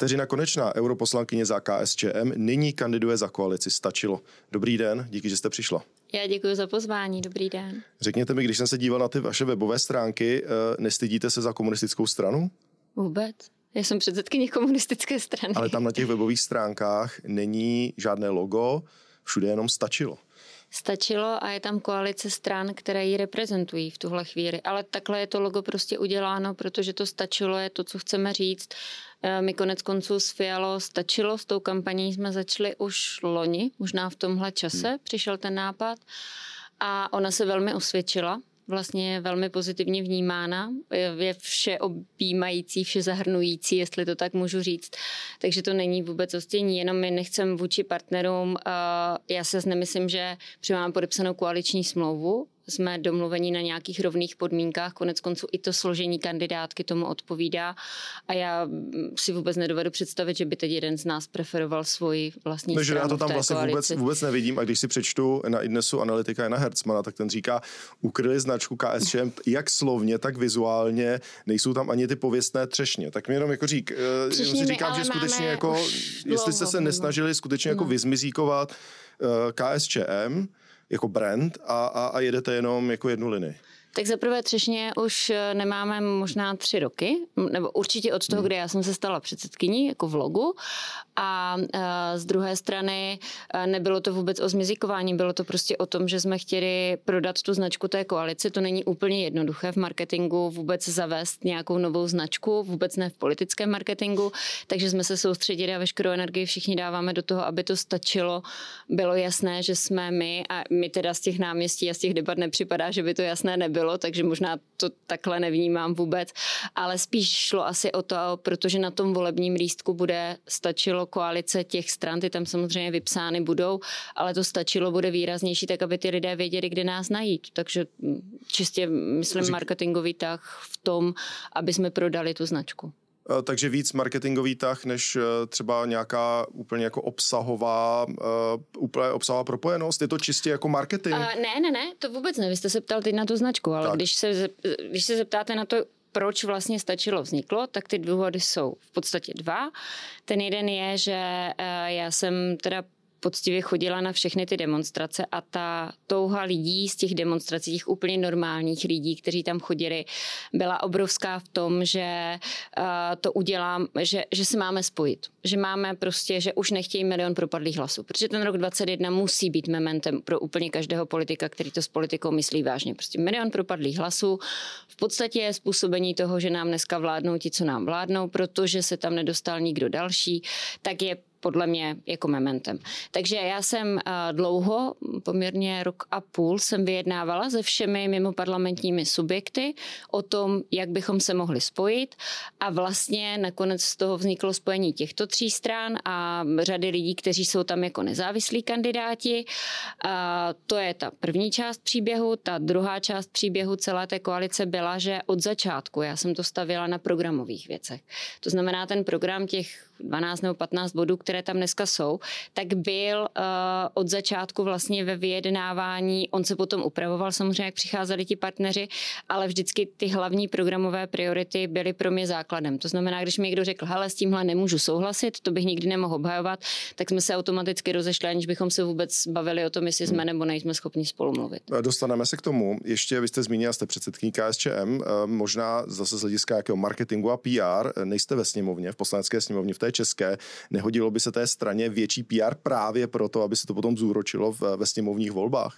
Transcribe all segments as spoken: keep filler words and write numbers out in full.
Kateřina Konečná, europoslankyně za K S Č M, nyní kandiduje za koalici Stačilo. Dobrý den, díky, že jste přišla. Já děkuji za pozvání, dobrý den. Řekněte mi, když jsem se díval na ty vaše webové stránky, nestydíte se za komunistickou stranu? Vůbec. Já jsem předsedkyně komunistické strany. Ale tam na těch webových stránkách není žádné logo, všude jenom Stačilo. Stačilo a je tam koalice stran, které ji reprezentují v tuhle chvíli. Ale takhle je to logo prostě uděláno, protože to stačilo, je to, co chceme říct. My konec konců s Fialou stačilo, s tou kampaní jsme začali už loni, možná v tomhle čase hmm. přišel ten nápad a ona se velmi osvědčila. Vlastně je velmi pozitivně vnímána, je vše objímající, vše zahrnující, jestli to tak můžu říct. Takže to není vůbec ostění, jenom my nechceme vůči partnerům. Já se nemyslím, že protože máme podepsanou koaliční smlouvu, jsme domluveni na nějakých rovných podmínkách, konec konců i to složení kandidátky tomu odpovídá a já si vůbec nedovedu představit, že by teď jeden z nás preferoval svoji vlastní Takže stranu já to tam v té vlastně vůbec, vůbec nevidím a když si přečtu na iDnesu analytika Jana Hercmana, tak ten říká, ukryli značku K S Č M jak slovně, tak vizuálně, nejsou tam ani ty pověstné třešně. Tak mi jenom jako řík, jenom si říkám, že skutečně jako, jestli jste se nesnažili skutečně jako no. vyzmizíkovat uh, K S Č M jako brand a, a, a jedete jenom jako jednu linii. Tak zaprvé třešně už nemáme možná tři roky, nebo určitě od toho, hmm. kdy já jsem se stala předsedkyní jako vlogu a, a z druhé strany nebylo to vůbec o zmizikování, bylo to prostě o tom, že jsme chtěli prodat tu značku té koalici. To není úplně jednoduché v marketingu vůbec zavést nějakou novou značku, vůbec ne v politickém marketingu, takže jsme se soustředili a veškerou energii všichni dáváme do toho, aby to stačilo. Bylo jasné, že jsme my a my teda z těch náměstí a z těch debat nepřipadá, že by to jasné nebylo. Bylo, takže možná to takhle nevnímám vůbec, ale spíš šlo asi o to, protože na tom volebním lístku bude Stačilo koalice těch stran, ty tam samozřejmě vypsány budou, ale to Stačilo bude výraznější, tak aby ty lidé věděli, kde nás najít. Takže čistě, myslím, marketingový tah v tom, aby jsme prodali tu značku. Takže víc marketingový tah, než třeba nějaká úplně jako obsahová, uh, úplně obsahová propojenost? Je to čistě jako marketing? Uh, ne, ne, ne, to vůbec ne. Vy jste se ptal teď na tu značku, ale když se, když se zeptáte na to, proč vlastně Stačilo vzniklo, tak ty důvody jsou v podstatě dva. Ten jeden je, že uh, já jsem teda poctivě chodila na všechny ty demonstrace a ta touha lidí z těch demonstrací, těch úplně normálních lidí, kteří tam chodili, byla obrovská v tom, že uh, to udělám, že, že se máme spojit. Že máme prostě, že už nechtějí milion propadlých hlasů, protože ten rok dvacet jedna musí být mementem pro úplně každého politika, který to s politikou myslí vážně. Prostě milion propadlých hlasů v podstatě je způsobení toho, že nám dneska vládnou ti, co nám vládnou, protože se tam nedostal nikdo další, tak je podle mě jako mementem. Takže já jsem dlouho, poměrně rok a půl, jsem vyjednávala se všemi mimoparlamentními subjekty o tom, jak bychom se mohli spojit a vlastně nakonec z toho vzniklo spojení těchto tří stran a řady lidí, kteří jsou tam jako nezávislí kandidáti. A to je ta první část příběhu. Ta druhá část příběhu celé té koalice byla, že od začátku já jsem to stavěla na programových věcech. To znamená ten program těch dvanáct nebo patnáct bodů, které tam dneska jsou, tak byl uh, od začátku vlastně ve vyjednávání, on se potom upravoval samozřejmě, jak přicházeli ti partneři, ale vždycky ty hlavní programové priority byly pro mě základem. To znamená, když mi někdo řekl, hele, s tímhle nemůžu souhlasit, to bych nikdy nemohl obhajovat, tak jsme se automaticky rozešli, aniž bychom se vůbec bavili o tom, jestli jsme nebo nejsme schopni spolu mluvit. Dostaneme se k tomu. Ještě vy jste zmínila, jste předsedkyní K S Č M, možná zase z hlediska jakého marketingu a P R, nejste ve sněmovně, v poslanecké sněmovně, v té české, nehodilo by se té straně větší P R právě proto, aby se to potom zúročilo v, ve sněmovních volbách?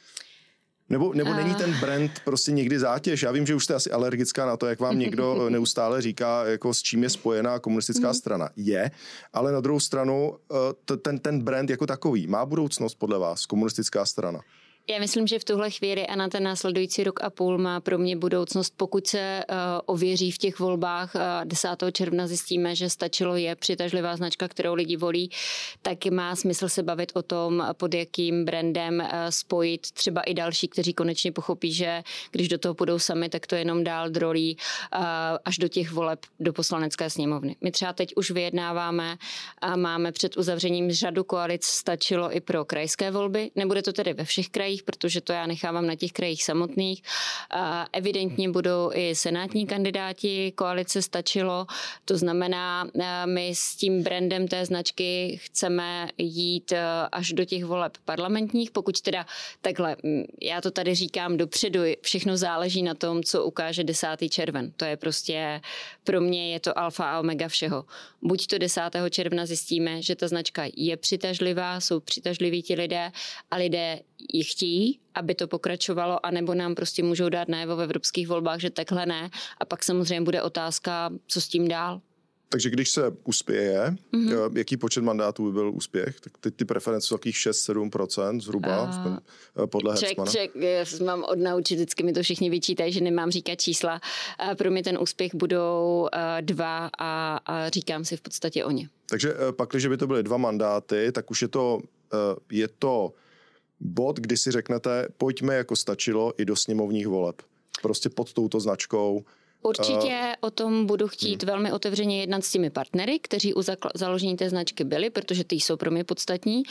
Nebo, nebo není ten brand prostě někdy zátěž? Já vím, že už jste asi alergická na to, jak vám někdo neustále říká, jako s čím je spojená komunistická strana. Je, ale na druhou stranu ten, ten brand jako takový má budoucnost podle vás, komunistická strana? Já myslím, že v tuhle chvíli a na ten následující rok a půl má pro mě budoucnost, pokud se uh, ověří v těch volbách. Uh, desátého června zjistíme, že Stačilo je přitažlivá značka, kterou lidi volí, tak má smysl se bavit o tom, pod jakým brandem uh, spojit třeba i další, kteří konečně pochopí, že když do toho půjdou sami, tak to jenom dál drolí uh, až do těch voleb do poslanecké sněmovny. My třeba teď už vyjednáváme a máme před uzavřením řadu koalic Stačilo i pro krajské volby. Nebude to tedy ve všech krajích krajích, protože to já nechávám na těch krajích samotných. Evidentně budou i senátní kandidáti koalice Stačilo, to znamená, my s tím brandem té značky chceme jít až do těch voleb parlamentních, pokud teda takhle, já to tady říkám dopředu, všechno záleží na tom, co ukáže desátý červen. To je prostě, pro mě je to alfa a omega všeho. Buď to desátého června zjistíme, že ta značka je přitažlivá, jsou přitažliví ti lidé a lidé ji chtějí, aby to pokračovalo, anebo nám prostě můžou dát najevo v evropských volbách, že takhle ne. A pak samozřejmě bude otázka, co s tím dál. Takže když se uspěje, mm-hmm. jaký počet mandátů by byl úspěch? Tak ty, ty preference jsou takových šest sedm procent zhruba uh, podle Hecmana. Ček, ček, mám odnaučit, vždycky mi to všichni vyčítají, že nemám říkat čísla. Pro mě ten úspěch budou dva a, a říkám si v podstatě o ně. Takže pak, když by to byly dva mandáty, tak už je to, je to bod, kdy si řeknete, pojďme jako Stačilo i do sněmovních voleb. Prostě pod touto značkou. Určitě o tom budu chtít hmm. velmi otevřeně jednat s těmi partnery, kteří u zakl- založení té značky byli, protože ty jsou pro mě podstatní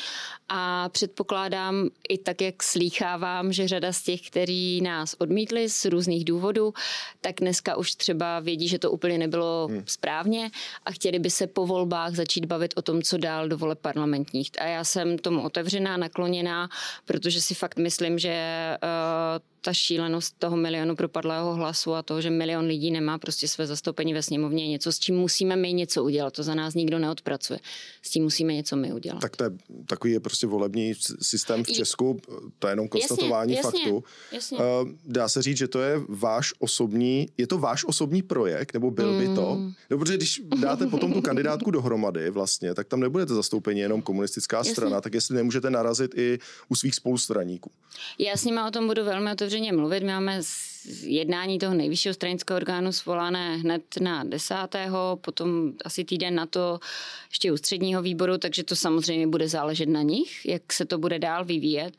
a předpokládám i tak, jak slýchávám, že řada z těch, kteří nás odmítli z různých důvodů, tak dneska už třeba vědí, že to úplně nebylo hmm. správně a chtěli by se po volbách začít bavit o tom, co dál do voleb parlamentních. A já jsem tomu otevřená, nakloněná, protože si fakt myslím, že uh, ta šílenost toho milionu propadlého hlasu a toho, že milion lidí nemá prostě své zastoupení ve sněmovně, je něco, s čím musíme my něco udělat. To za nás nikdo neodpracuje. S tím musíme něco my udělat. Tak to je, takový je prostě volební systém v Česku, to je jenom konstatování jasně, faktu. Jasně. Dá se říct, že to je váš osobní, je to váš osobní projekt, nebo byl mm. by to? No, protože když dáte potom tu kandidátku dohromady vlastně, tak tam nebudete zastoupení jenom komunistická jasně. strana, tak jestli nemůžete narazit i u svých spolustraníků. Já s nimi o tom budu velmi otevřeně mluvit. My máme jednání toho nejvyššího stranického orgánu svolané hned na desátého potom asi týden na to ještě ústředního výboru, takže to samozřejmě bude záležet na nich, jak se to bude dál vyvíjet.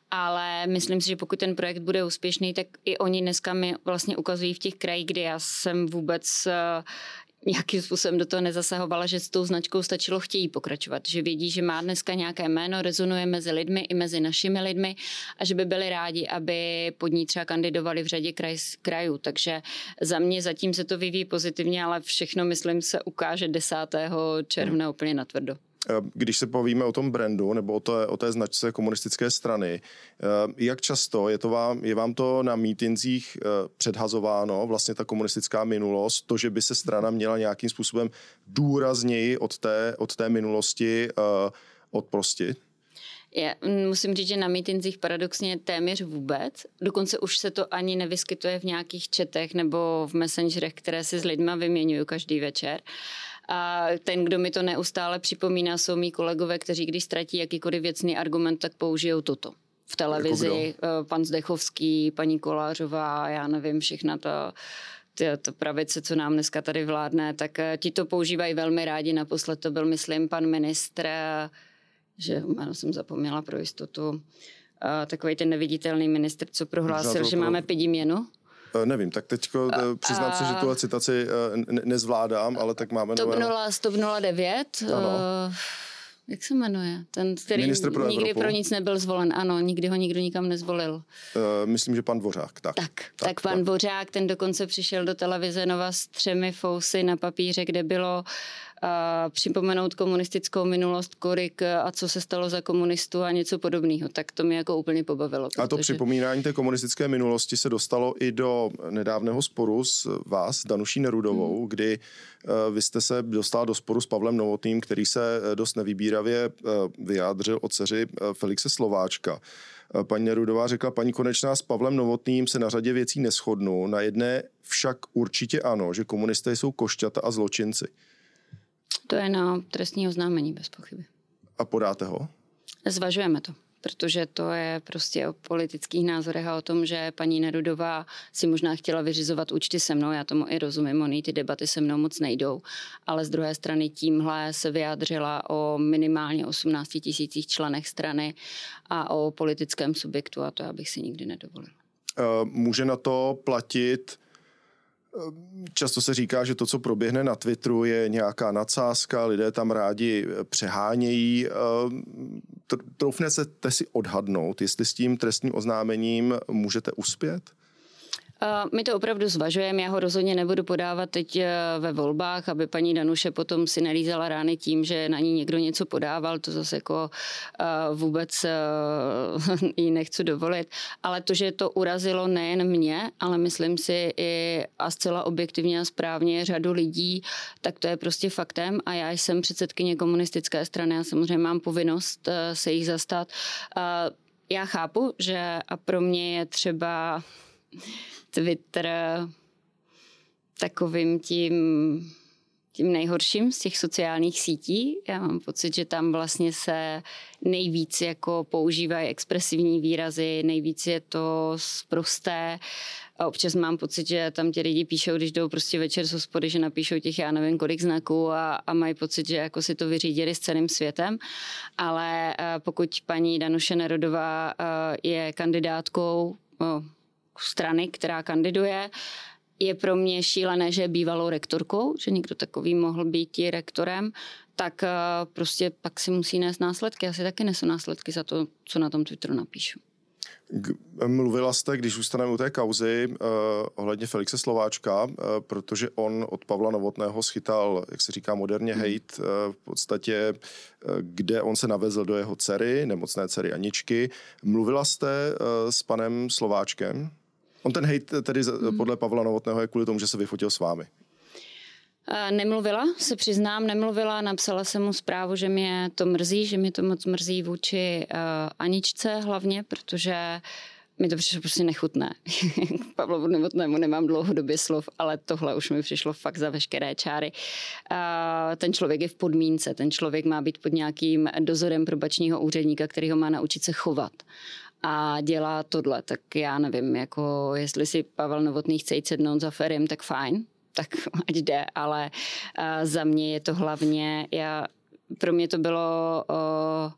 Ale myslím si, že pokud ten projekt bude úspěšný, tak i oni dneska mi vlastně ukazují v těch krajích, kde já jsem vůbec nějakým způsobem do toho nezasahovala, že s tou značkou Stačilo chtějí pokračovat. Že vědí, že má dneska nějaké jméno, rezonuje mezi lidmi i mezi našimi lidmi a že by byli rádi, aby pod ní třeba kandidovali v řadě kraj, krajů. Takže za mě zatím se to vyvíjí pozitivně, ale všechno, myslím, se ukáže desátého června úplně natvrdo. Když se povíme o tom brandu nebo o té, o té značce komunistické strany, jak často je, to vám, je vám to na mítinzích předhazováno, vlastně ta komunistická minulost, to, že by se strana měla nějakým způsobem důrazněji od té, od té minulosti odprostit? Já musím říct, že na mítinzích paradoxně téměř vůbec. Dokonce už se to ani nevyskytuje v nějakých chatech nebo v messengerech, které si s lidma vyměňuju každý večer. A ten, kdo mi to neustále připomíná, jsou mý kolegové, kteří když ztratí jakýkoliv věcný argument, tak použijou toto. V televizi jako pan Zdechovský, paní Kolářová, já nevím, všechna ta, ta, ta pravice, co nám dneska tady vládne, tak ti to používají velmi rádi. Naposled to byl, myslím, pan ministr, že jméno jsem zapomněla pro jistotu, takový ten neviditelný ministr, co prohlásil, že máme pidi měnu. Nevím, tak teďko přiznám se, že tuhle citaci ne- nezvládám, ale tak máme... Top nula, Stop nula devět, uh, jak se jmenuje? Ten, který pro nikdy Evropu. pro nic nebyl zvolen, ano, nikdy ho nikdo nikam nezvolil. Uh, myslím, že pan Dvořák, tak. Tak, tak, tak pan tak. Dvořák, ten dokonce přišel do televize Nova s třemi fousy na papíře, kde bylo a připomenout komunistickou minulost, korik a co se stalo za komunistů a něco podobného. Tak to mě jako úplně pobavilo. Protože... A to připomínání té komunistické minulosti se dostalo i do nedávného sporu s vás, Danuší Nerudovou, hmm. kdy uh, vy jste se dostala do sporu s Pavlem Novotným, který se dost nevýbíravě uh, vyjádřil o dceři uh, Felixe Slováčka. Uh, paní Nerudová řekla, paní Konečná, s Pavlem Novotným se na řadě věcí neshodnu, na jedné však určitě ano, že komunisté jsou košťata a zločinci. To je na trestní oznámení, bez pochyby. A podáte ho? Zvažujeme to, protože to je prostě o politických názorech a o tom, že paní Nerudová si možná chtěla vyřizovat účty se mnou, já tomu i rozumím, oni ty debaty se mnou moc nejdou, ale z druhé strany tímhle se vyjádřila o minimálně osmnácti tisících členech strany a o politickém subjektu a to já bych si nikdy nedovolil. Může na to platit... Často se říká, že to, co proběhne na Twitteru, je nějaká nadsázka, lidé tam rádi přehánějí troufnete si odhadnout, jestli s tím trestním oznámením můžete uspět? My to opravdu zvažujeme, já ho rozhodně nebudu podávat teď ve volbách, aby paní Danuše potom si nelízala rány tím, že na ní někdo něco podával, to zase jako vůbec jí nechci dovolit. Ale to, že to urazilo nejen mě, ale myslím si i a zcela objektivně a správně řadu lidí, tak to je prostě faktem a já jsem předsedkyně komunistické strany a samozřejmě mám povinnost se jich zastat. Já chápu, že a pro mě je třeba Twitter takovým tím, tím nejhorším z těch sociálních sítí. Já mám pocit, že tam vlastně se nejvíc jako používají expresivní výrazy, nejvíc je to sprosté. A občas mám pocit, že tam ti lidi píšou, když jdou prostě večer z hospody, že napíšou těch já nevím kolik znaků a, a mají pocit, že jako si to vyřídili s celým světem. Ale pokud paní Danuše Nerudová je kandidátkou strany, která kandiduje, je pro mě šílené, že je bývalou rektorkou, že někdo takový mohl být i rektorem, tak prostě pak si musí nést následky. Já si taky nesu následky za to, co na tom Twitteru napíšu. Mluvila jste, když zůstaneme u té kauzy, eh, ohledně Felixe Slováčka, eh, protože on od Pavla Novotného schytal, jak se říká moderně, hate, eh, v podstatě, eh, kde on se navezl do jeho dcery, nemocné dcery Aničky. Mluvila jste eh, s panem Slováčkem? On ten hate tedy hmm. podle Pavla Novotného je kvůli tomu, že se vyfotil s vámi. Nemluvila, se přiznám, nemluvila, napsala jsem mu zprávu, že mě to mrzí, že mě to moc mrzí vůči uh, Aničce hlavně, protože mi to přišlo prostě nechutné. K Pavlovu Novotnému nemám dlouhodobě slov, ale tohle už mi přišlo fakt za veškeré čáry. Uh, ten člověk je v podmínce, ten člověk má být pod nějakým dozorem probačního úředníka, který ho má naučit se chovat. A dělá tohle, tak já nevím, jako jestli si Pavel Novotný chce jít sednout za Ferim, tak fajn, tak ať jde, ale uh, za mě je to hlavně, já, pro mě to bylo uh,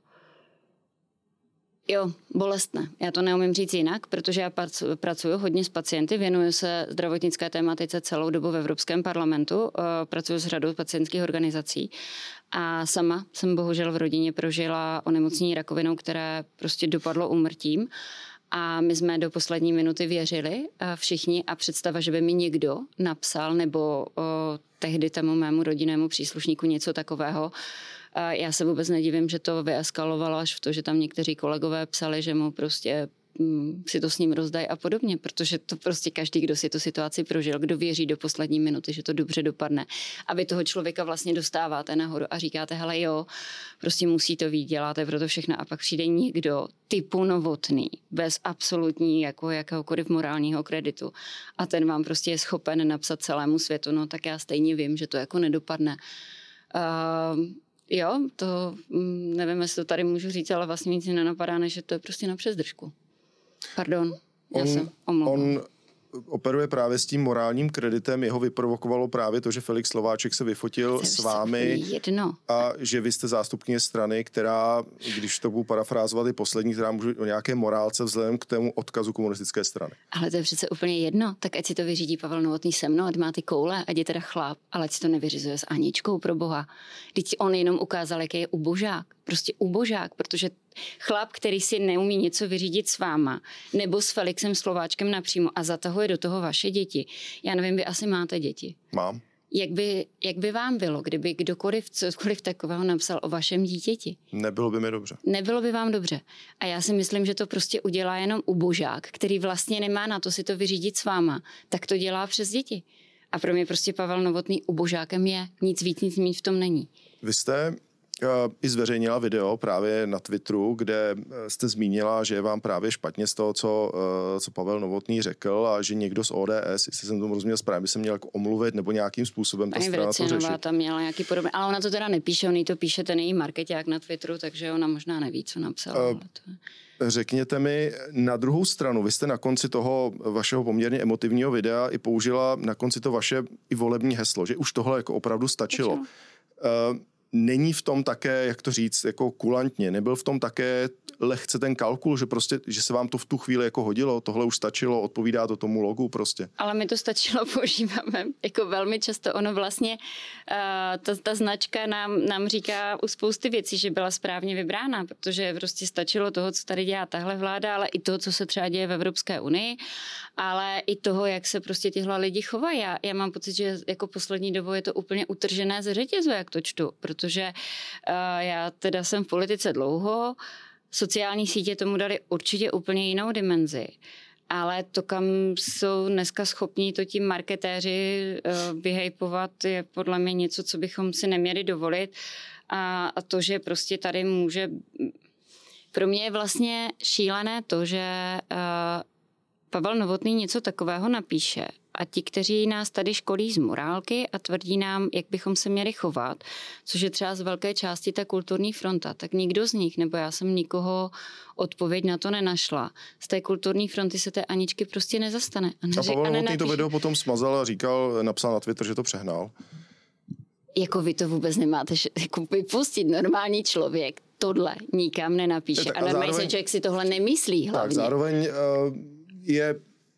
jo, bolestné. Já to neumím říct jinak, protože já pracuji hodně s pacienty, věnuju se zdravotnické tématice celou dobu v Evropském parlamentu, uh, pracuji s řadou pacientských organizací a sama jsem bohužel v rodině prožila onemocnění rakovinou, které prostě dopadlo úmrtím. A my jsme do poslední minuty věřili všichni a představa, že by mi někdo napsal nebo o, tehdy tomu mému rodinnému příslušníku něco takového. Já se vůbec nedivím, že to vyeskalovalo až v to, že tam někteří kolegové psali, že mu prostě m, si to s ním rozdají a podobně, protože to prostě každý, kdo si tu situaci prožil, kdo věří do poslední minuty, že to dobře dopadne. A vy toho člověka vlastně dostáváte nahoru a říkáte, hele jo, prostě musí to víc, děláte pro to všechno a pak přijde někdo typu Novotný, bez absolutní jako jakéhokoliv morálního kreditu a ten vám prostě je schopen napsat celému světu, no tak já stejně vím, že to jako nedopadne. Uh, jo, to nevím, jestli to tady můžu říct, ale vlastně nic nenapadá, než že to je prostě na přezdržku. Pardon, já on, jsem omlouvám. On operuje právě s tím morálním kreditem, jeho vyprovokovalo právě to, že Felix Slováček se vyfotil s vámi jedno. A že vy jste zástupkyně strany, která, když to budu parafrázovat, je poslední, která může o nějaké morálce vzhledem k tému odkazu komunistické strany. Ale to je přece úplně jedno, tak ať si to vyřídí Pavel Novotný se mnou, ať má ty koule, ať je teda chlap, ale ať si to nevyřizuje s Aničkou, pro boha. Vždyť on jenom ukázal, jaký je ubožák. Prostě ubožák, protože chlap, který si neumí něco vyřídit s váma, nebo s Felixem Slováčkem napřímo a zatahuje do toho vaše děti. Já nevím, vy asi máte děti. Mám. Jak by, jak by vám bylo, kdyby kdokoliv, cokoliv takového napsal o vašem dítěti? Nebylo by mi dobře. Nebylo by vám dobře. A já si myslím, že to prostě udělá jenom ubožák, který vlastně nemá na to si to vyřídit s váma. Tak to dělá přes děti. A pro mě prostě Pavel Novotný ubožákem je. Nic víc, nic méně v tom není. Vy jste i zveřejnila video právě na Twitteru, kde jste zmínila, že je vám právě špatně z toho, co, co Pavel Novotný řekl a že někdo z O D S, jestli jsem tomu rozuměl správně, by se měl jako omluvit nebo nějakým způsobem ta strana to řešit. Tam měla nějaký podobný, ale ona to teda nepíše, on jí to píše ten její markeťák na Twitteru, takže ona možná neví, co napsala. Uh, to... Řekněte mi, na druhou stranu, vy jste na konci toho vašeho poměrně emotivního videa i použila na konci to vaše i volební heslo, že už tohle jako opravdu stačilo. Uh, není v tom také, jak to říct, jako kulantně, nebyl v tom také lehce ten kalkul, že prostě, že se vám to v tu chvíli jako hodilo, tohle už stačilo, odpovídá to tomu logu prostě. Ale mi to stačilo, používáme jako velmi často, ono vlastně, uh, ta, ta značka nám, nám říká u spousty věcí, že byla správně vybrána, protože prostě stačilo toho, co tady dělá tahle vláda, ale i toho, co se třeba děje v Evropské unii, ale i toho, jak se prostě tihle lidi chovají. Já, já mám pocit, že jako poslední dobou je to úplně utržené ze řetězu, jak to čtu, protože uh, já teda jsem v politice dlouho, sociální sítě tomu dali určitě úplně jinou dimenzi. Ale to, kam jsou dneska schopní to ti marketéři uh, vyhypovat, je podle mě něco, co bychom si neměli dovolit. A, a to, že prostě tady může... Pro mě je vlastně šílené to, že uh, Pavel Novotný něco takového napíše a ti, kteří nás tady školí z morálky a tvrdí nám, jak bychom se měli chovat, což je třeba z velké části ta kulturní fronta, tak nikdo z nich, nebo já jsem nikoho odpověď na to nenašla. Z té kulturní fronty se té Aničky prostě nezastane. A, neři, a Pavel Novotný a to video potom smazal a říkal, napsal na Twitter, že to přehnal. Jako vy to vůbec nemáte jako vypustit. Normální člověk tohle nikam nenapíše. A, a normální zároveň, člověk si tohle nemyslí hlavně. Tak zároveň uh, je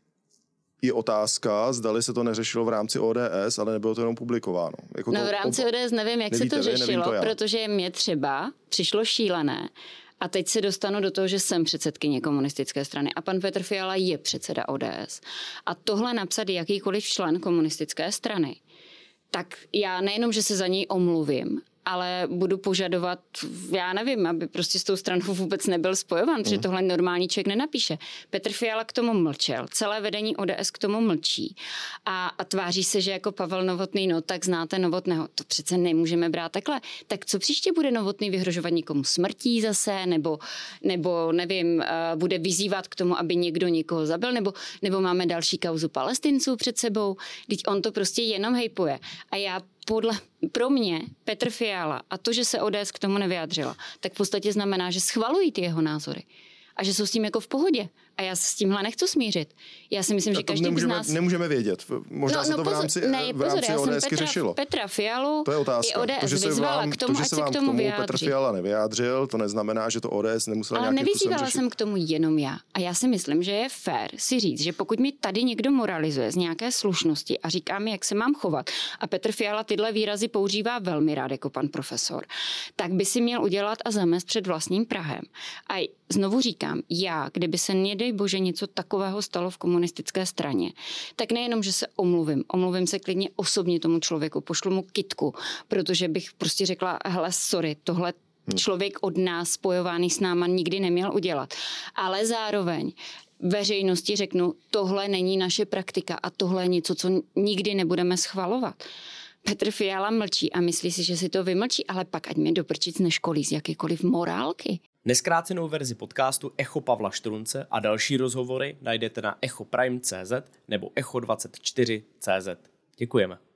je otázka, zdali se to neřešilo v rámci O D S, ale nebylo to jenom publikováno. Jako no to, v rámci ob... O D S nevím, jak Nevíte, se to vy, řešilo, to protože mě třeba přišlo šílené. A teď se dostanu do toho, že jsem předsedkyně komunistické strany a pan Petr Fiala je předseda O D S. A tohle napsat jakýkoliv člen komunistické strany, tak já nejenom, že se za něj omluvím, ale budu požadovat, já nevím, aby prostě s tou stranou vůbec nebyl spojován, protože tohle normální člověk nenapíše. Petr Fiala k tomu mlčel, celé vedení O D S k tomu mlčí a, a tváří se, že jako Pavel Novotný, no tak znáte Novotného, to přece nemůžeme brát takhle. Tak co příště bude Novotný vyhrožovat někomu smrtí zase, nebo, nebo nevím, bude vyzývat k tomu, aby někdo někoho zabil, nebo, nebo máme další kauzu Palestinců před sebou, teď on to prostě jenom hejpuje. A já podle, pro mě Petr Fiala a to, že se O D S k tomu nevyjádřila, tak v podstatě znamená, že schvalují ty jeho názory a že jsou s tím jako v pohodě. A já se s tímhle nechci smířit. Já si myslím, že každý nemůžeme, z nás... Nemůžeme vědět. Možná no, se no, to v rámci, ne, v rámci pozor, O D S Petra, řešilo. Petra Fialu to je otázka. i O D S to, že se vyzvala vám, k tomu, to, že ať se se vám k tomu vyjádří. Petr Fiala nevyjádřil, to neznamená, že to O D S nemusela Ale nějakým způsobem nevyzývala řešit. jsem k tomu jenom já. A já si myslím, že je fér si říct, že pokud mi tady někdo moralizuje z nějaké slušnosti a říká mi, jak se mám chovat, a Petr Fiala tyhle výrazy používá velmi rád jako pan profesor, tak by si měl udělat a zamést před vlastním prahem. A znovu říkám, já, kdyby se nedej bože něco takového stalo v komunistické straně, tak nejenom, že se omluvím, omluvím se klidně osobně tomu člověku, pošlu mu kytku, protože bych prostě řekla, hele, sorry, tohle člověk od nás spojovaný s náma nikdy neměl udělat. Ale zároveň veřejnosti řeknu, tohle není naše praktika a tohle je něco, co nikdy nebudeme schvalovat. Petr Fiala mlčí a myslí si, že si to vymlčí, ale pak ať mě do prčic neškolí z jakékoliv morálky. Neskrácenou verzi podcastu Echo Pavla Štrunce a další rozhovory najdete na echo prime tečka cé zet nebo echo dvacet čtyři tečka cé zet. Děkujeme.